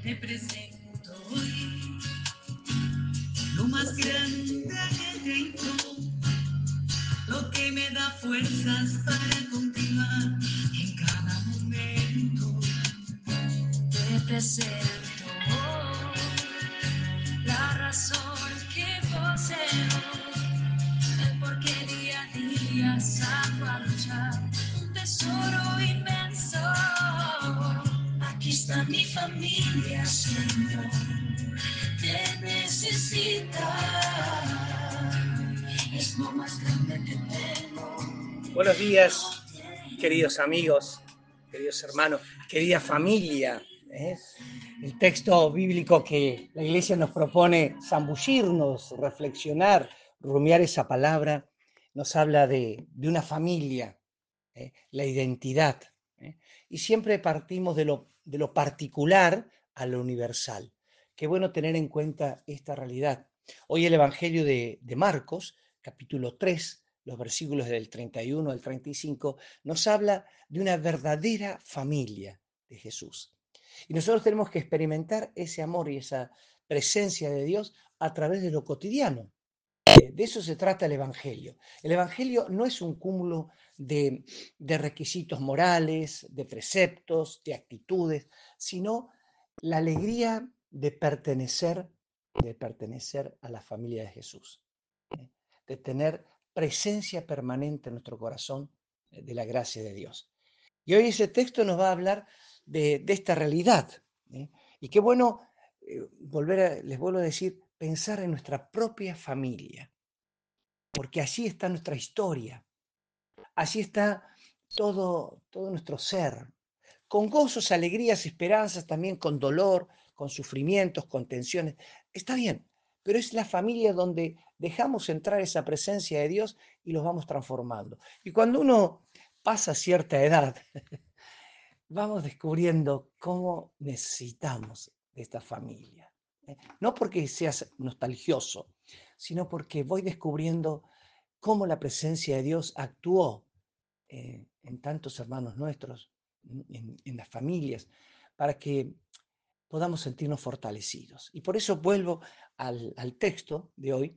Te presento hoy lo más grande que tengo, lo que me da fuerzas para continuar en cada momento. Te presento hoy la razón que poseo, el por qué día a día salgo a luchar, un tesoro inmenso. Aquí está mi familia, Señor, te necesita, es lo más grande que tengo. Buenos días, queridos amigos, queridos hermanos, querida familia. El texto bíblico que la Iglesia nos propone zambullirnos, reflexionar, rumiar esa palabra, nos habla de una familia, la identidad. Y siempre partimos de lo particular a lo universal. Qué bueno tener en cuenta esta realidad. Hoy el Evangelio de Marcos, capítulo 3, los versículos del 31 al 35, nos habla de una verdadera familia de Jesús. Y nosotros tenemos que experimentar ese amor y esa presencia de Dios a través de lo cotidiano. De eso se trata el Evangelio. El Evangelio no es un cúmulo de requisitos morales, de preceptos, de actitudes, sino la alegría de pertenecer a la familia de Jesús, de tener presencia permanente en nuestro corazón de la gracia de Dios. Y hoy ese texto nos va a hablar de esta realidad. Y qué bueno les vuelvo a decir, pensar en nuestra propia familia, porque allí está nuestra historia, allí está todo nuestro ser, con gozos, alegrías, esperanzas, también con dolor, con sufrimientos, con tensiones. Está bien, pero es la familia donde dejamos entrar esa presencia de Dios y los vamos transformando. Y cuando uno pasa cierta edad, vamos descubriendo cómo necesitamos de esta familia. No porque seas nostalgioso, sino porque voy descubriendo cómo la presencia de Dios actuó en tantos hermanos nuestros, en las familias, para que podamos sentirnos fortalecidos. Y por eso vuelvo al texto de hoy,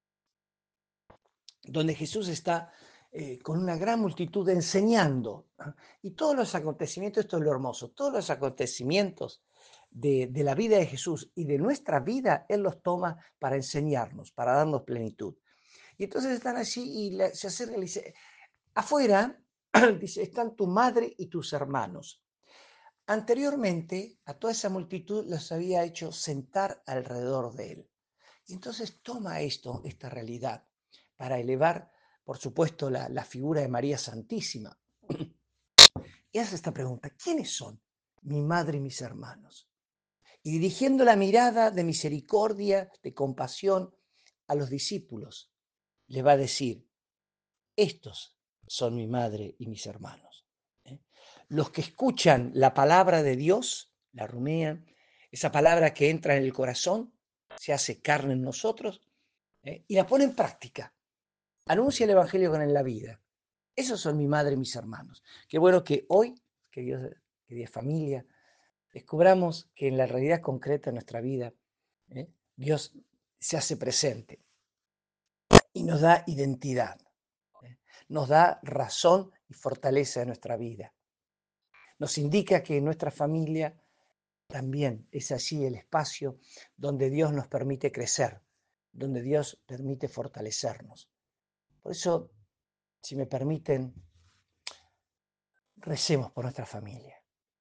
donde Jesús está con una gran multitud enseñando. Y todos los acontecimientos, esto es lo hermoso, todos los acontecimientos de la vida de Jesús y de nuestra vida, Él los toma para enseñarnos, para darnos plenitud. Y entonces están allí y se acerca y le dice, afuera, dice, están tu madre y tus hermanos. Anteriormente, a toda esa multitud los había hecho sentar alrededor de Él. Y entonces toma esta realidad, para elevar, por supuesto, la figura de María Santísima. Y hace esta pregunta, ¿quiénes son mi madre y mis hermanos? Y dirigiendo la mirada de misericordia, de compasión a los discípulos, le va a decir, estos son mi madre y mis hermanos. Los que escuchan la palabra de Dios, la rumean, esa palabra que entra en el corazón, se hace carne en nosotros, y la pone en práctica. Anuncia el Evangelio con la vida. Esos son mi madre y mis hermanos. Qué bueno que hoy, querida familia, descubramos que en la realidad concreta de nuestra vida, Dios se hace presente y nos da identidad, nos da razón y fortaleza de nuestra vida. Nos indica que en nuestra familia también es allí el espacio donde Dios nos permite crecer, donde Dios permite fortalecernos. Por eso, si me permiten, recemos por nuestra familia.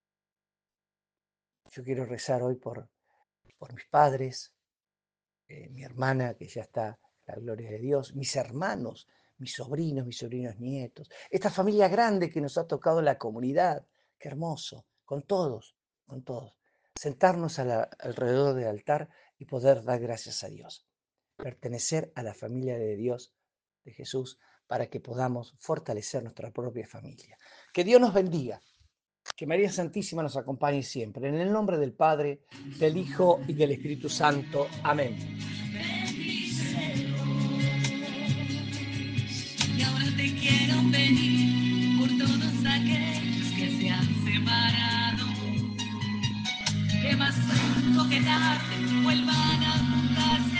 Yo quiero rezar hoy por mis padres, mi hermana que ya está, la gloria de Dios, mis hermanos, mis sobrinos nietos, esta familia grande que nos ha tocado la comunidad, qué hermoso, con todos, sentarnos alrededor del altar y poder dar gracias a Dios, pertenecer a la familia de Dios, de Jesús, para que podamos fortalecer nuestra propia familia. Que Dios nos bendiga. Que María Santísima nos acompañe siempre. En el nombre del Padre, del Hijo y del Espíritu Santo. Amén. Y ahora te quiero pedir por todos aquellos que se han separado, que que más pronto que tarde vuelvan a juntarse